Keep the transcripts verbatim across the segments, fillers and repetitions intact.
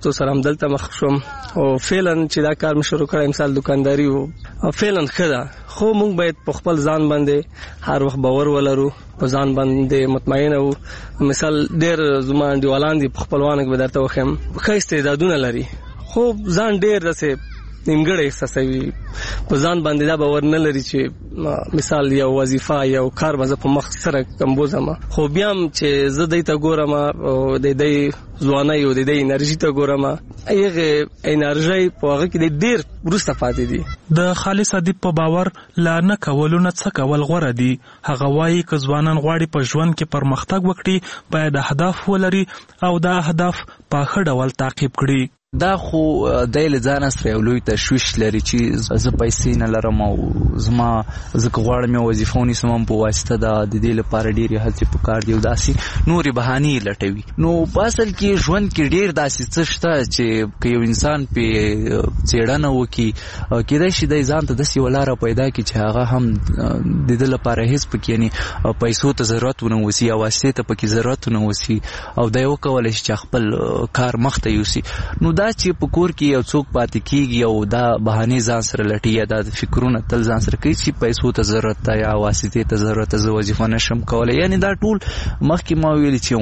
راتلو سره همدلته مخ شوم او فعلا چې دا کار مې شروع کړی مثال دکانداري و فعلا ښه ده خو موږ باید په خپل ځان باندې هر وخت باور ولرو په ځان باندې مطمئن او مثال ډېر زما انډیوالان دي په خپلوانو کې به درته وښیم ښه استعدادونه لري خو ځان ډېر داسې نیمګړی احساسوي په ځان باندې دا باور نه لري چې مثال یو وظیفه یو کار به زه په مخ سره کمبوزم خو بیا هم چې زه دی ته ګورم او د دی ځوانۍ او د دی انرژي ته ګورم هغه انرژي په هغه کې ډېر وروسته پاتې دي. د خالص ادیب په باور لا نه کولو نه څه کول غوره دي. هغه وایي که ځوانان غواړي په ژوند کې پرمختګ وکړي باید اهداف ولري او دا اهداف په ښه ډول تعقیب کړي. دا خو دی له ځانه سره یو لوی تشویش لري چې زه پیسې نه لرم او زما زه که غواړم یو وظیفه ونیسم هم په واسطه د دې لپاره ډېرې هڅې پکار دي او داسې نورې بهانې لټوي. نو په اصل کې ژوند کې ډېر داسې څه شته چې که یو انسان پې څېړنه وکړي کېدای شي دی ځان ته داسې یوه لاره پیدا کړي چې هغه هم د ده لپاره هېڅ پکې یعنې پیسو ته ضرورت ونه وسي یا واسطې ته پکې ضرورت ونه وسي او دی وکولی شي چې خپل کار مخته یوسي. نو دا چې په کور کې یو څوک پاتې کېږي او دا بهانې ځان سره لټي یا دا فکرونه تل ځان سره کوي چې پیسو ته ضرورت ده یا واسطې ته ضرورت ده زه وظیفه نشم کولی یعنې دا ټول مخکې ما ویلي چې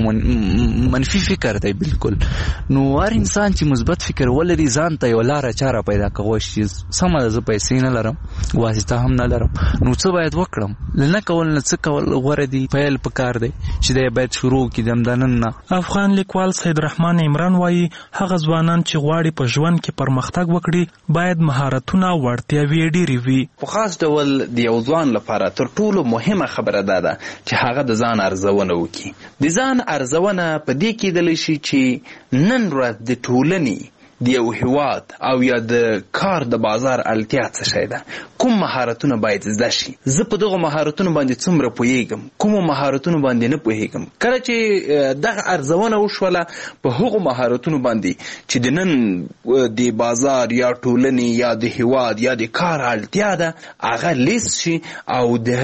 یو منفي فکر دی بالکل. نو هر انسان چې مثبت فکر ولري ځان ته یو لاره چاره پیدا کولی شي سمه ده زه پیسې نه لرم واسطه هم نه لرم نو څه باید وکړم نه کول نه څه کول غوره دي پیل پکار دی چې دی باید شروع کړي د همدا نن نه. افغان لیکوال سید رحمان عمران وایي هغه ځوانان چې غواړي په ژوند کې پرمختګ وکړي باید مهارتونه وړتیاوې ډېرې وي. په خاص ډول د یو ځوان لپاره تر ټولو مهمه خبره دا ده چې هغه د ځان ارزونه وکړي. د ځان ارزونه په دې کېدلی شي چې نن ورځ د ټولنې د یو هیواد او یا د کار د بازار اړتیا څه شی ده کوم مهارتونه باید زده شي. زه په دغه مهارتونو باندې څومره پوهیږم کومو مهارتونو باندې نه پوهیږم. کله چې دغه ارزونه وشوله په هغو مهارتونو باندې چې د نن د بازار یا ټولنې یا د هیواد یا د کار اړتیا ده هغه لیست شي او د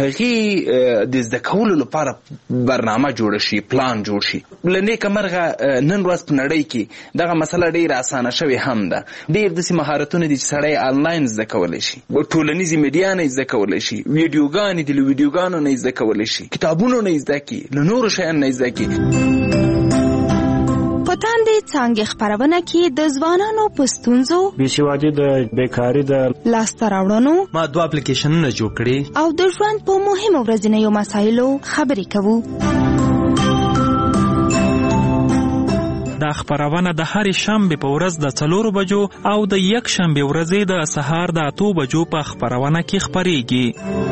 هغې د زده کولو لپاره برنامه جوړه شي پلان جوړ شي. له نیکه مرغه نن ورځ په نړۍ کې دغه مسله ډېره اسانه شوې هم ده. ډېر داسې مهارتونه دي چې سړی آنلاین زده کولی شي ټولنیزې میډیا نه زده کولی شي ویډیوګانې دي له ویډیوګانو نه زده کولی شي کتابونو نه زده کړي له نورو شیانو نه زده کړي. په تاندې څانګې خپرونه کې د ځوانانو په ستونزو بېسوادي د بیکاري د لاسته راوړنو ما دوه اپلیکیشنونه جوړ کړي او د ژوند په مهمو ورځنیو مسایلو خبرې کوو. دا خپرونه د هرې شنبې په ورځ د څلورو بجو او د یک شنبې ورځې د سهار د اتو بجو په خپرونه کې خپریږي.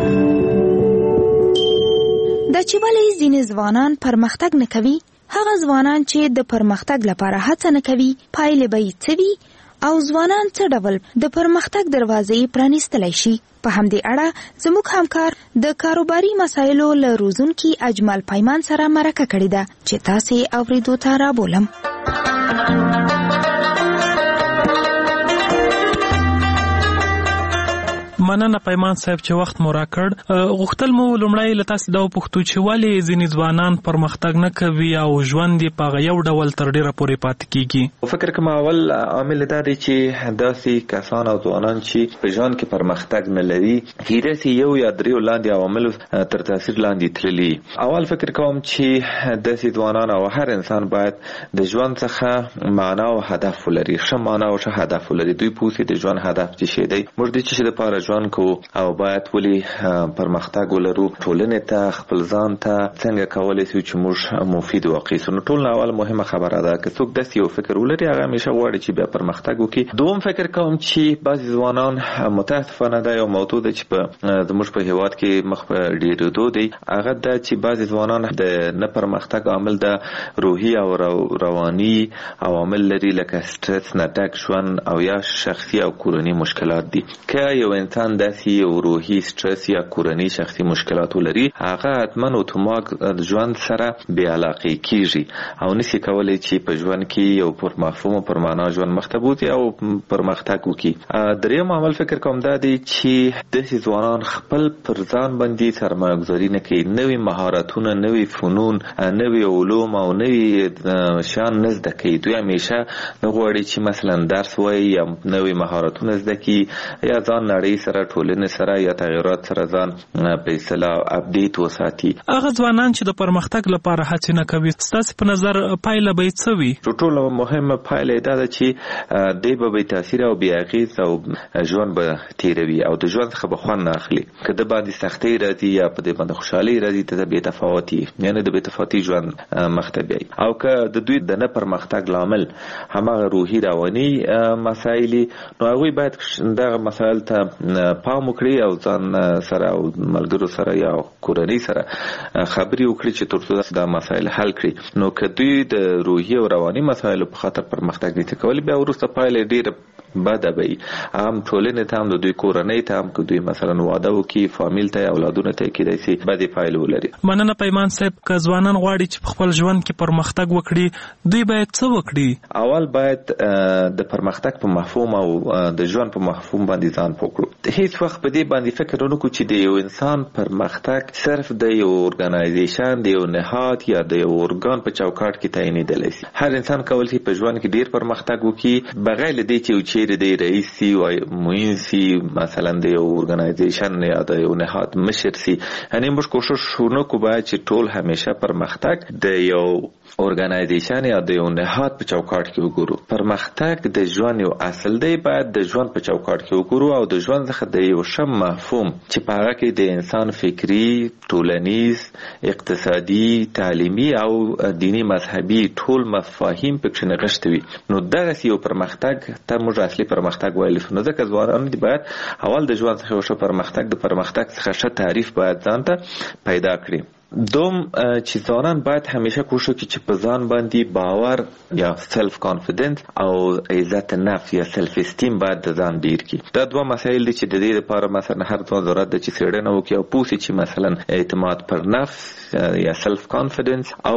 د چې ولې ځینې ځوانان پرمختګ نه کوي هغه ځوانان چې د پرمختګ لپاره هڅه نه کوي پایلې به یې څه وي او ځوانان څه ډول د پرمختګ دروازې پرانیستلی شي. په همدې اړه زموږ همکار د کاروباري مسایلو له روزونکي اجمل پیمان سره مرکه کړې ده چې تاسې اورېدو ته رابولم. مننه پیمان صاحب چې وخت مو راکړ. غوښتل مو لومړی له تاسې دا وپوښتو چې ولې ځینې ځوانان پرمختګ نه کوي او ژوند یې په هغه یو ډول تر ډېره پورې پاتې کېږي. فکر کوم اول عامل دا دی چې داسې کسان او ځوانان چې په ژوند کې پرمختګ نه لري هیرسې یو یا دریو لاندې عواملو تر تاثیر لاندې تللي. اول فکر کوم چې داسې ځوانان او هر انسان باید د ژوند څخه معنا او هدف ولري ښه معنا او ښه هدف ولري. دوی پوهېږي د ژوند هدف څه شی دی موږ د څه شي دپاره ژوند کوو او باید ولې پرمختګ ولرو ټولنې ته خپل ځان ته څنګه کولی شو چې موږ مفید واقع سو. نو ټول اول مهمه خبره ده که څوک داسې یو فکر ولري هغه همیشه غواړي چې بیا پرمختګ وکړي. دوم فکر کوم چې بعضې ځوانان متاسفانه دا یو موضوع ده چې په زموږ په هېواد کې مخ په ډېرېدو دی هغه ده چې بعضې ځوانان د نه پرمختګ عامل د روحي او رواني عوامل لري لکه سټرس نه ډک ژوند او یا شخصي او کورني مشکلات دي. که یو انسان ځوانان داسې یو روحي سټرس یا کورنۍ شخصي مشکلات ولري، هغه حتما اتومات ژوند سره بې علاقې کیږي او نشي کولی چې په ژوند کې یو پر مفهوم او پر معنا ژوند مخته بوځي او پرمختګ وکړي. دریم عامل فکر کوم دا دی چې داسې ځوانان خپل پر ځان باندې سرمایه ګذاري نه کوي، نوي مهارتونه، نوي فنون، نوي علوم او نوي شیان نه زده کوي. دوی همیشه نه غواړي چې مثلا درس وایي یا نوي مهارتونه زده کړي یا ځان نړۍ سره، ټولنې سره یا تغیرات سره ځان په اصطلاح اپډیټ وساتي. هغه ځوانان چې د پرمختګ لپاره هڅې نه کوي، ستاسو په نظر پایله به یې څه وي؟ ټولو مهمه پایله دا ده چې دوی به بې تاثیره او بې اغېزه او ژوند به تېروي او د ژوند څخه به خوند نه اخلي. که د باندې سختۍ راځي یا په دې باندې خوشحالۍ راځي، ته د بې تفاوتي یعنې د بې تفاوتي ژوند مخته بیایي. او که د دوی د نه پرمختګ لامل هماغه روحي رواني مسایل، نو هغوی باید دغه مسایل ته پام وکړي او ځان سره او ملګرو سره یا کورنۍ سره خبرې وکړي چې ترڅو دا مسایل حل کړي. نو که دوی د روحي او رواني مسایلو په خاطر پرمختګ نشي کولی، بیا وروسته پایله ډېره بده وي. هم ټولنې ته هم د دوی کورنۍ ته هم که دوی مثلا واده وکړي، فامیل ته اولادونه ته کېدای شي بدې پایلې ولري. مننه پیمان صاحب. که ځوانان غواړي چې په خپل ژوند کې پرمختګ وکړي، دوی باید څه وکړي؟ اول باید د پرمختګ په مفهوم او د ژوند په مفهوم باندې ځان پوه کړو. هیڅ وخت په دې باندې فکر ونه کړو چې د یو انسان پرمختګ صرف د یو ارګنایزیشن، د یو نهاد یا د یو ارګان په چوکاټ کې تعینېدلی شي. هر انسان کولی شي په ژوند کې ډیر پرمختګ وکړي بغیر له دې چې چیرې د رئیس سي او معین سي، مثلا د یو ارګنایزیشن یا د یو نهاد مشر سي. یعنی موږ کوشش وکړو باید چې ټول همیشه پرمختګ د یو ارګنایزیشن یا د یو نهاد په چوکاټ کې وګورو. پرمختګ د ژوند یو اصل دی، باید د ژوند په چوکاټ کې وګورو او د ژوند څخه د یو ښه مفهوم چې په هغه کې د انسان فکری، ټولنیز، اقتصادي، تعلیمي او دینی مذهبي ټول مفاهیم پکې نغښتي وي. نو دغه یو پرمختګ ته موږ اصلي پرمختګ ویل شو. نو ځکه ځوانان دي باید اول د ژوند څخه یو ښه پرمختګ د پرمختګ څخه ښه تعریف باید ځان ته پیدا کړي. دوم چې ځوانان باید همیشه کوشش وکړي چې په ځان باندې باور یا سلف کانفیډنس او عزت نفس یا سلف استیم باید د ځان ډیر کړي. دا دوه مسایل دي چې د دې لپاره مثلا هر ځوان ضرورت ده چې څېړنه وکړي او پوه شي چې مثلا اعتماد پر نفس یا سلف کانفیډنس او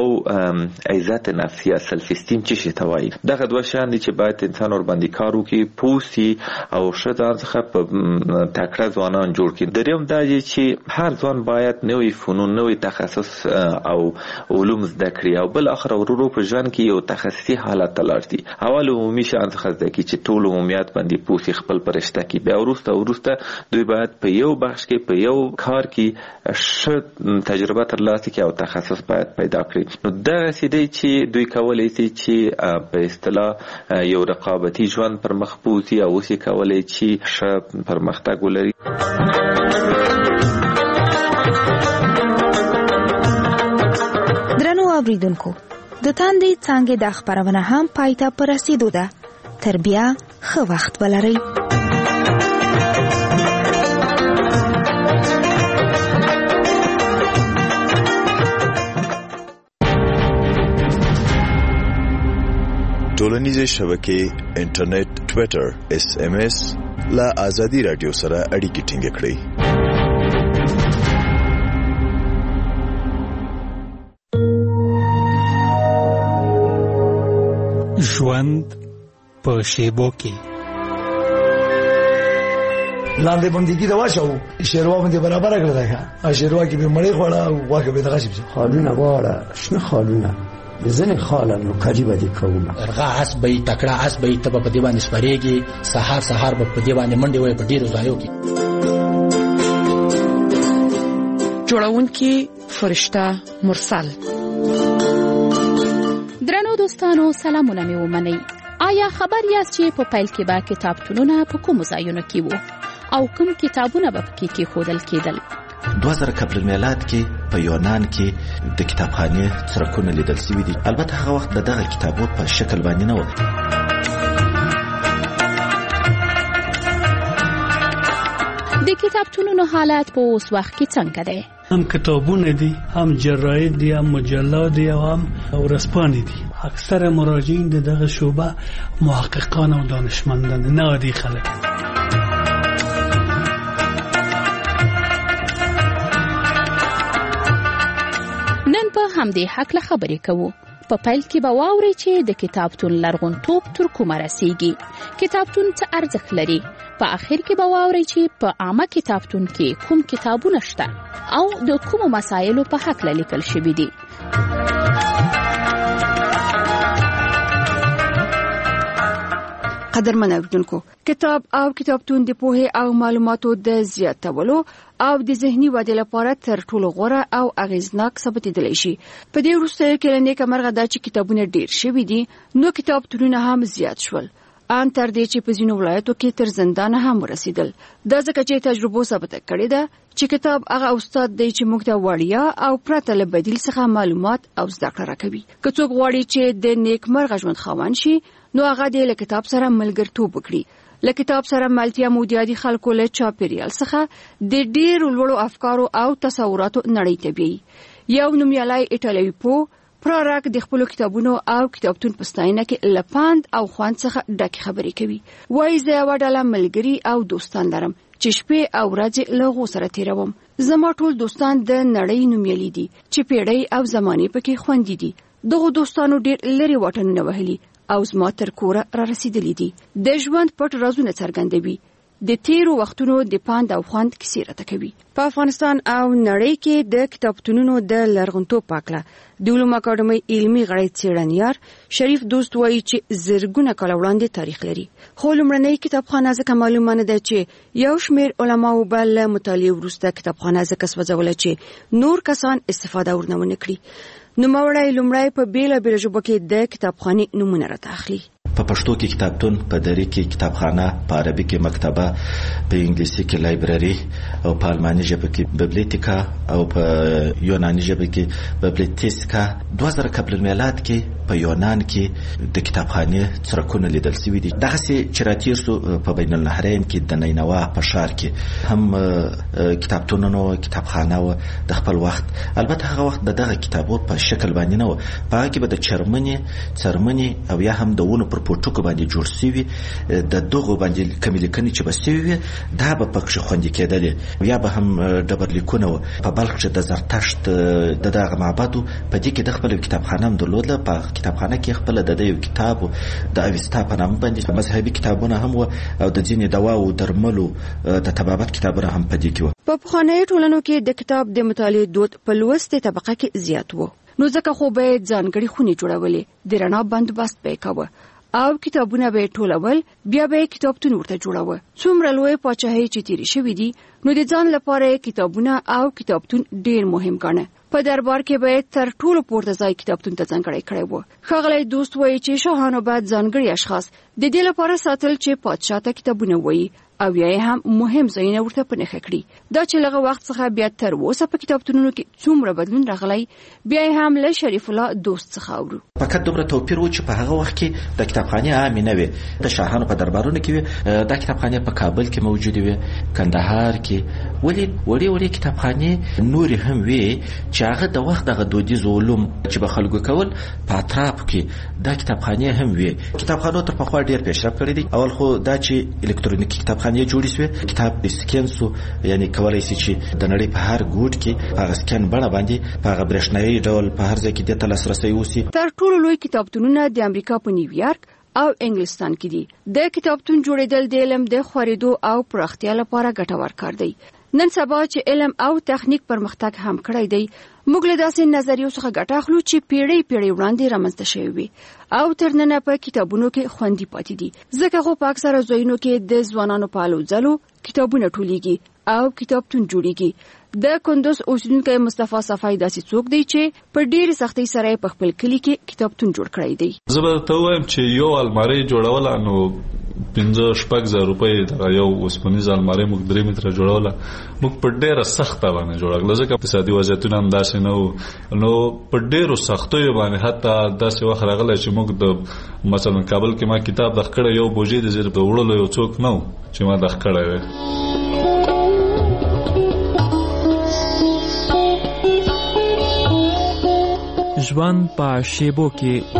عزت نفس یا سلف استیم څه شي ته وایي. دغه دوه شیان دي چې باید انسان ور باندې کار وکړي، پوه شي او ښه ځان څخه په تکړه ځوانان جوړ کړي. دریم دا دی چې هر ځوان باید نوي فنون، نوي تخصص او علوم زده کړي او بل اخر ورو په ژوند کې یو تخصصي حالت ته لاړ شي. اول عمومي شیان څخه زده کړي چې ټول عمومیات باندې پوه شي، خپل پرشته کړي. بیا وروسته وروسته دوی باید په یو بخش کې په یو کار کې ښه تجربه ترلاسه کړي او تخصص باید پیدا کړي. نو دغسې دی چې دوی کولی شي چې په اصطلاح یو رقابتي ژوند پر مخ بوځي او اوس یې کولی چې ښه پرمختګ ولري. درنو اوریدونکو، د تاندې څانګې د خبرونه هم پای ته په رسیدو ده. تر بیا ښه وخت ولرئ. ټولنیزې شبکې، انټرنیټ، ټویټر، اس ام اس لا ازادي رادیو سره اړیکې ټینګ کړئ. ژوند په شیبو کې لاندې بندګي دا واښو شیروا باندې برابر کړل دا شیروا کې به مړې خوړه او واګه به دغه شي خالونه واړه شنو خالونه ځنې خالانو کاجی باندې کوم ارغا اس به تکړه اس به ته په دې باندې سپریږي سحر سحر په دې باندې منډي وای په ډیرو ځایو کې جوړونکي فرشته مرسل. درنو دوستانو سلامونه مې ومنئ. آیا خبر یاست چې په پیل کې به کتابتونونه په کومو ځایونو کې وو او کوم کتابونه به پکې کېښودل کېدل؟ دوه زره قبل المیلاد کې په یونان کې د کتابخانې څرکونه لیدل شوي دي. البته هغه وخت د دغه کتابو په شکل باندې نه و. د کتابتونونو حالت په اوس وخت کې څنګه دی؟ هم کتابونه دي، هم جراید دي، هم مجلات دي او هم ورځپاڼې دي. اکثر مراجعین د دغه شعبه محققان او دانشمندان نه عادي خلک. په همدې هکله خبرې کوو. په پیل کې به واورئ چې د کتابتون لرغونتوب تر کومه رسیږي، کتابتون څه ارزښت لري. په آخر کې به واورئ چې په عامه کتابتون کې کوم کتابونه شته او د کومو مسایلو په هکله لیکل شوي دي. قدرمن اوریدونکو، کتاب او کتابتون د پوهې او معلوماتو د زیاتولو او د ذهني ودې لپاره تر ټولو غوره او اغیزناک ثابتېدلی شي. په دې وروستیو کې له نیکه مرغه دا چې کتابونه ډېر شوي دي، نو کتابتونونه هم زیات شول، ان تر دې چې په ځینو ولایتو کې تر زندان هم ورسېدل. دا ځکه چې تجربو ثابته کړې ده چې کتاب هغه استاد دی چې موږ ته وړیا او پرته له بدیل څخه معلومات او زده کړه راکوي. که څوک غواړي چې د نیک مرغه ژوند خاوند شي، نو هغه د کتاب سره ملګرتوب وکړي. له کتاب سره ملتیا مودیادي خلکو له چاپیریال څخه د ډېرو لوړو افکارو او تصوراتو نړۍ ته بیایي. یو نومیالی ایټالوي پوه پراراک د خپلو کتابونو او کتابتون په ستاینه کې له پند او خوند څخه ډکې خبرې کوي. وایي زه یوه ډله ملګري او دوستان لرم چې شپې او ورځې له هغو سره تېروم. زما ټول دوستان د نړۍ نومیالي دي چې پیړۍ او زمانې پکې خوندي دي. دغو دوستانو ډېر لرې واټنونه وهلي او زما تر کوره را رسیدلی دي. د ژوند پټ رازونه څرګندوي، د تیرو وختونو د پند او خوند کیسې راته کوي. په افغانستان او نړۍ کې د کتابتونونو د لرغونتوب په اړه د علومو اکاډمۍ علمي غړی څېړنیار شریف دوست وایي چې زرګونه کاله وړاندې تاریخ لري. خو لومړنۍ کتابخانه ځکه معلومه نه ده چې یو شمېر علماو به له مطالعې وروسته کتابخانه ځکه سوځوله چې نور کسان استفاده ورنه ونه کړي. نوموړی لومړی په بېلابېلو ژبو کې د کتابخانې نومونه راته اخلي. په پښتو کې کتابتون، په دری کې کتابخانه، په عربي کې مکتبه، په انګلیسي کې لایبرري او په الماني ژبه کې ببلیتیکا او په یوناني ژبه کې ببلیتیسکا. دوه زره قبل المیلاد کې په یونان کې د کتابخانې څرکونه لیدل شوي دي. دغسې چې راتېر سو په بین النهرین کې د نینوا په ښار کې هم کتابتونونو کتابخانه و د خپل وخت. البته هغه وخت د دغه کتابو په شکل باندې نه و، په هغه کې به د چرمنې څرمنې او یا هم د ونو پر پوټوکو باندې جوړ شوي د دغو باندې کمې لیکنې چې به شوي وي، دا به پکښې خوندي کېدلې. یا به هم ډبرلیکونه وو. په بلخ کې د زرتشت د دغه معبد و، په دې کې د خپله کتابخانه هم درلوده. په کتابخانه کې خپله د ده یو کتاب و د اویستا په نامه باندې مذهبي کتابونه هم وو او د ځینې دواو درملو د طبابت کتابونه هم په دې کې وو. په پخوانیو ټولنو کې د کتاب د مطالعې دود په لوستې طبقه کې زیات و، نو ځکه خو به ځانګړي خونې جوړولې، د رڼا بندوبست به یې کوه او کتابونه به ټولول، بیا به کتابتون ورته جوړاوه. څومره لوی پاچاهۍ چې تیرې شوي دي، نو د ځان لپاره کتابونه او کتابتون ډېر مهم ګڼه. په دربار کې به تر ټولو پورته ځای کتابتون ته ځانګړی کړی و. ښاغلی دوست وایي چې شاهانو باید ځانګړي اشخاص د دې لپاره ساتل چې پادشاه ته کتابونه وایي او یا هم مهم ځایونه ورته په نښه کړي. دا چې لغه وخت څخه بیا تر اوسه په کتابتونونو کې څومره بدلون راغلی، بیا هم له شریف الله دوست څخه اورو. فقط دومره توپیر و چې په هغه وخت کې د کتابخانې عامې نه وې. د شاهانو په دربارونو کې وې. دا کتابخانې په کابل کې موجودې وې، کندهار کې. ولې وړې وړې کتابخانې نورې هم وې چې هغه د وخت دغه دودیز علوم چې به خلکو کول په اطرافو کې دا کتابخانې هم وې. کتابخانو تر پخوا ډېر پیشرفت کړی دی. اول خو دا چې الکترونیکي کتابخانې جوړې شوې، کتاب اسکین سو، یعنی کولای شي چې د نړۍ په هر ګوټ کې په اسکین بڼه باندې په هغه برېښنایي ډول په هر ځای کې د تلاسرسي وسی. تر ټولو لوی کتابتونونه د امریکا په نیویارک او انګلستان کې دي. د کتابتون جوړېدل د علم د خورېدو او پراختیا لپاره ګټور کار دی. نن سبا چې علم او تخنیک پرمختګ هم کړی دی، موږ له داسې نظریو څخه ګټه اخلو چې پیړۍ پیړۍ وړاندې رامنځته شوي وي او تر ننه په کتابونو کې خوندي پاتې دي. ځکه خو په اکثره ځایونو کې د ځوانانو په هلو ځلو کتابونه ټولېږي او کتابتون جوړېږي. د کندوز اوسیدونکی مصطفی صفای داسې څوک دی چې په ډېرې سختۍ سره په خپل کلي کې کتابتون جوړ کړی دی. زه به ته وایم چې یو المارۍ جوړوله نو پنځه شپږ زره روپۍ دغه یو اوسپنیزه المارۍ موږ درې متره جوړوله. موږ په ډېره سخته باندې جوړه کړله ځکه اقتصادي وضعیتونه هم داسې نه وو. نو په ډېرو سختیو باندې حتی داسې وخت راغلی چې موږ د مثلا کابل کې ما کتاب دغ کړی یو بوجۍ د زیر د وړلو یو څوک نه و چې ما دغ کړی وی. ژوند په شیبو کې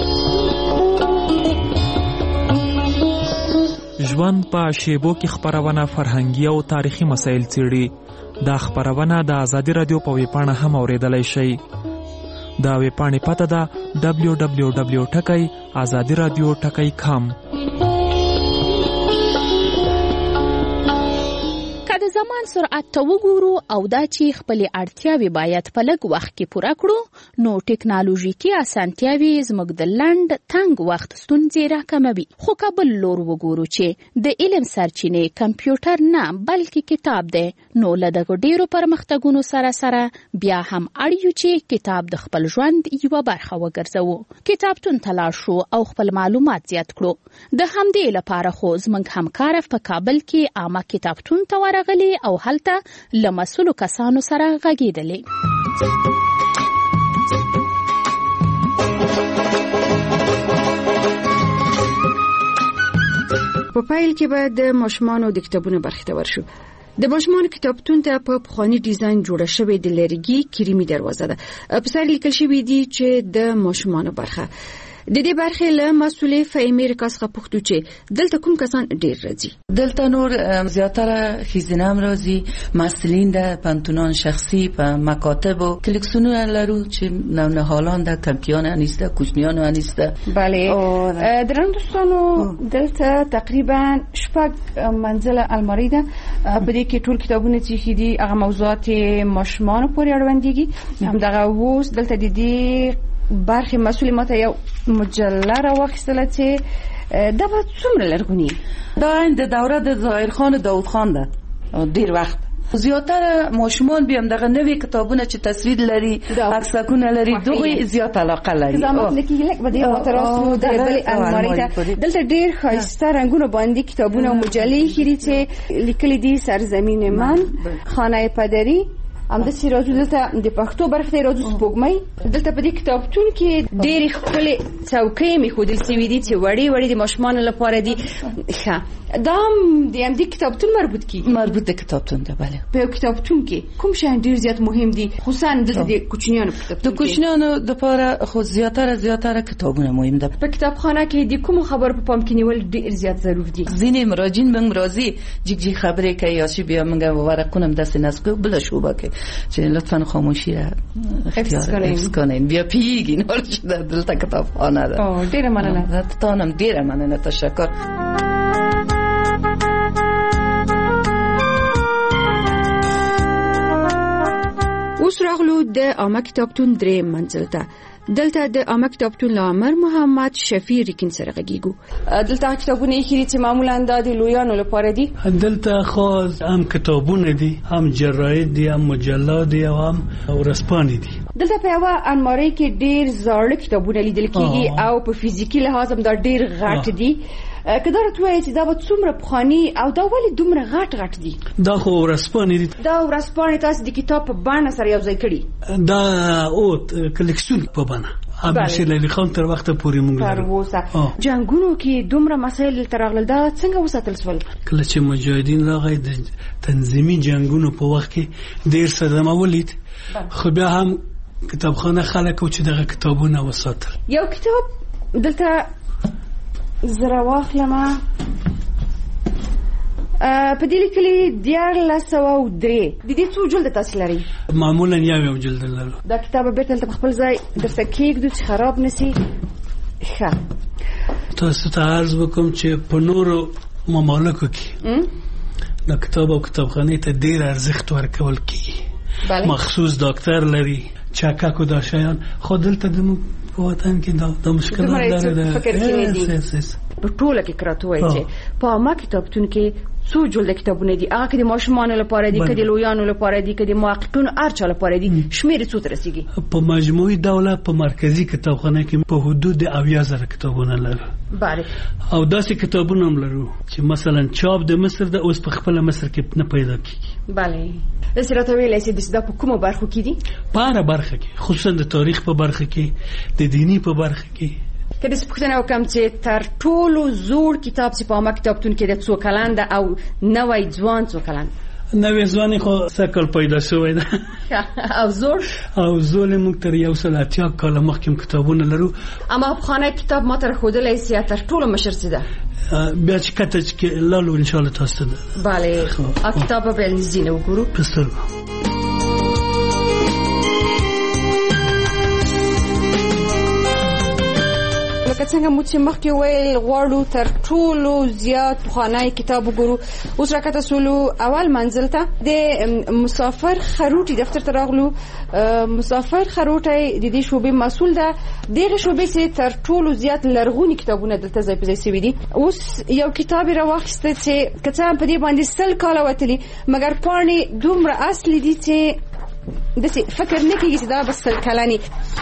ژوند په شیبو کې خپرونه فرهنګي او تاریخي مسایل څیړي. دا خپرونه د آزادي رادیو په ویبپاڼه هم اوریدلای شئ. د ویبپاڼې پته ده ډبلیو ډبلیو ډبلیو ټکی ازادي رادیو ټکی کام. د زمان سرعت ته وګورو او دا چې خپلې اړتیاوې باید په لږ وخت کې پوره کړو، نو ټکنالوژیکي اسانتیاوې زموږ د لنډ تنګ وخت ستونزې راکموي. خو که بل لور وګورو چې د علم سرچینې کمپیوټر نه بلکې کتاب دی، نو له دغو ډېرو پرمختګونو سره سره بیا هم اړ یو چې کتاب د خپل ژوند یوه برخه وګرځوو، کتابتون ته لاړ شو او خپل معلومات زیات کړو. د همدې لپاره خو زموږ همکاره په کابل کې عامه کتابتون ته ورغلې او هلته له مسؤلو کسانو سره غږېدلې. په پیل کې به د ماشومانو د کتابونو برخې ته ورشو. د ماشومانو کتابتون ته په پخواني ډیزاین جوړه شوې د لرګي کریمي دروازه ده. په سر لیکل شوی دی چې د ماشومانو برخه د دې برخې له مسؤلې فهمي رکاس څخه پوښتو چې دلته کوم کسان ډیر راځي. دلته نور زیاتره خیزینه هم راځي، مسئولین د پانتونان شخصي په مکاتب و کلکسیونونه لرو چې نو نهالان د کمپیان نیست، کوچنیان هم نیست. بله درنو دوستانو، دلته تقریبا شپږ منزله الماری ده. په دې کې ټول کتابونه چې دي هغه موضوعات ماشومان پورې اړوندېږي. همدغه اوس دلته د دې برخې مسئول ماته یو مجله راواخیستله چې دا به څومره لرغونی دا د دوره د ظاهر خان داود خان ده. ډیر وخت زیاتره ماشومان بیم دغه نوې کتابونه چې تصویر لري، عکسونه لري، دغه زیات علاقه لري. زموږ لکه لک بده خاطرات د بل الماری ته دلته ډیر ښایسته رنگونه باندې کتابونه او مجلې خېری چې لیکلي دي سرزمین من، خانه پدری، ام د سیراجو دلته د پښتو برخه راځو سپوږمۍ. دلته په دې کتابتون کې ډېر خپل څوکۍ میخودل سوي دي چې وړي وړي د ماشومان لپاره دي. ښه دا د ام دې کتابتون مربوط کیږي مربوط د کتابتون ده. بله په کتابتون کې کوم شیان ډېر زیات مهم دي، خصوصا د کوچنیانو په کتابتون د کوچنیانو لپاره خو زیاتره زیاتره کتابونه مهم ده. په کتابخانه کې د کوم خبر په پام کې نیول ډېر زیات ضروري دي. ځینې مراجعین موږ راځي جګ جګ خبرې کوي یا شی بیا موږ ورقونه دست نسکو بل شوبه کې چې لطفاً خاموشی را حفظ کنین. بیا پیگین حال شده دلتا کتاب خانه ده. آه دیر مننه. تانم دیر مننه. تشکر. اوس راغلو د عامه کتابتون درې منزل ته. دلته د عامه کتابتون لامر محمد شفیع ریکن سره غږیږو. دلته کتابونه یې چې معمولا د لویانو لپاره دي. دلته خاص هم کتابونه دي، هم جراید دي، هم مجلات دي، هم ورځپاڼې دي. دلته په یوه الماری کې ډیر زاړه کتابونه لیدل کېږي او په فزیکي لحاظ هم دا ډیر غټ دي. که دا راته وایي چې دا به څومره پخواني او دا ولې دومره غټ غټ دي؟ دا خو ورځپاڼې دي. دا ورځپاڼې تاسو د کتاب په بڼه سره یو ځای کړي؟ دا او کلکسیون په بڼه ابشر علی خان تر وخت پورې مونږ تر اوسه جنگونو کې دومره مسایل تر راغلل. دا څنګه وساتل شول؟ کله چې مجاهدین راغی د تنظیمي جنگونو په وخت کې ډیر صدمه ولید، خو بیا هم کتابخانه خلک او چې دغه کتابونه وساتل. یو کتاب دلته زره واخلمه په دې لیکلي دیارلس سوه او درې. د دې څو جلده تاسو لرئ؟ معمولا یو یو جلده لرو. دا کتاب بیرته دلته په خپل ځای درته کېږدو چې خراب نشي. ښه تاسو ته عرض وکړم چې په نورو ممالکو کې دا کتاب او کتابخانې ته ډېر ارزښت ورکول کېږي، مخصوص ډاکټر لري، چکک او دا شیان. خو دلته زموږ په وطن کې دا د مشکلات لري. فکر کې دي په ټوله کې کراته وایي چې په عامه کتابتون کې څو جلده کتابونه دي، هغه کې د ماشومانو لپاره دي، که د لویانو لپاره دي، که د محققینو هر چا لپاره دي. شمېر څو ته رسیږي؟ په مجموعي ډول په مرکزي کتابخانه کې په حدود اویا زره کتابونه لرو. بله او داسې کتابونه هم لرو چې مثلا چاپ د مصر د اوس په خپل مصر کې نه پیدا کیږي. بله داسې راته ویلی چې دا په کومو برخو کې دي؟ په هره برخه کې، خصوصا د تاریخ په برخه کې، د دیني په برخه کې. که داسې پوښتنه وکړم چې تر ټولو زوړ کتاب چې په عامه کتابتون کې د څو کلن ده او نوی ځوان څو کلن؟ نوی ځوان خو سږ کال پیدا شوی ده. او زوړ او زوړ موږ تر یو سل اتیا کاله مخکې کتابونه لرو. اما پخوانی کتاب ما ته ښودلی سي تر ټولو مشر څه ده؟ بیا چې کته چې لاړو انشاءالله تاسو ته ده. بله او کتاب به بیا نږدې نه وګورو. په سترګو. څنګه مو چې مخکې ویل غواړو تر ټولو زیات پخوانی کتاب وګورو. اوس راکته سولو اول منزل ته د مسافر خروټي دفتر ته راغلو. مسافر خروټي د دې شوبې مسول ده. دغه شوبې چې تر ټولو زیات لرغونی کتابونه دلته ځای په ځای شوي دي. اوس یو کتاب راوخسته چې کته په دې باندې سل کاله وتلی مګر پاڼې دومره اصلي دي چې د فکر نه کېږي چې دا بس سل کلنی.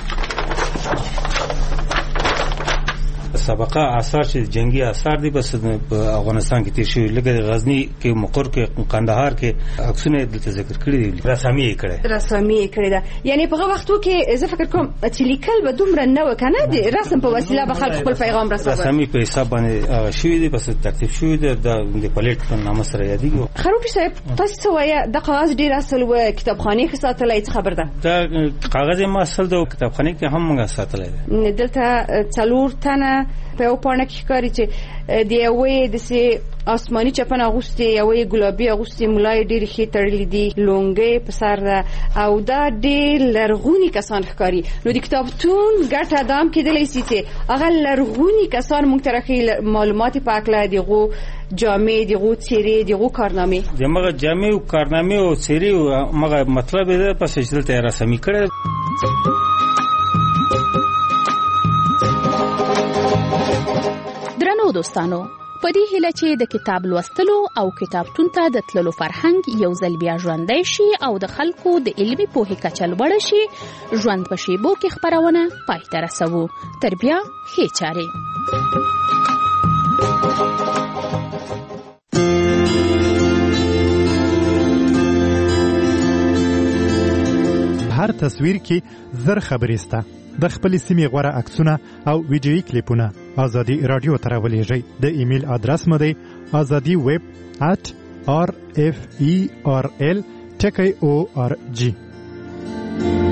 سابقه آثار چې جنگي آثار دي بس په افغانستان کې تیر شوی لکه غزنی کې مقر کې قندهار کې عکسونه دلته ذکر کړی دي. رسامي یې کړی رسامي یې کړی دا یعنی په هغه وختو کې زه فکر کوم چې لیکل به دومره نه وکنه د رسم په وسیله به خلک خپل پیغام رسوي. رسامي په حساب باندې شوی دي بس ترتیب شوی دی د پلیټ په نامه سره یادېږي. خروټي صاحب تاسو وایي د کاغذ ډیر اصل و کتابخانه کې ساتلای څه خبر ده؟ دا کاغذ ما اصل د کتابخانه کې هم موږ ساتلای دي. دلته څلور تنه په یو پاڼه کې ښکاري چې د یوې داسې آسماني چپن اغوستې یوې ګلابي اغوستې ملای ډېرې ښې تړلې دي لونګۍ په سر ده او دا ډېر لرغوني کسان ښکاري. نو د کتابتون ګټه دا هم کېدلی شي چې هغه لرغوني کسان موږ ته راښیي معلومات په هکله د هغو جامې د هغو څېرې د هغو کارنامې د همغه جامې او کارنامې او څېرې همغه مطلب یې ده پس چې دلته یې رسامي کړی. درنو دوستانو په دې هیله چې د کتاب لوستلو او کتابتون ته د تللو فرهنګ یو ځل بیا ژوندی شي او د خلکو د علمي پوهې کچه لوړه شي، ژوند په شیبو کې خپرونه پای ته رسوو. تر بیا ښې چارې. هر تصویر کې زر خبرې سته. د خپلې سیمې غوره عکسونه او ویډیویي کلیپونه ازادي رادیو ته راولېږئ. د ایمیل ادرس مو دی ازادي ویب ات آر اف ای آر ال ټکی او آر جی.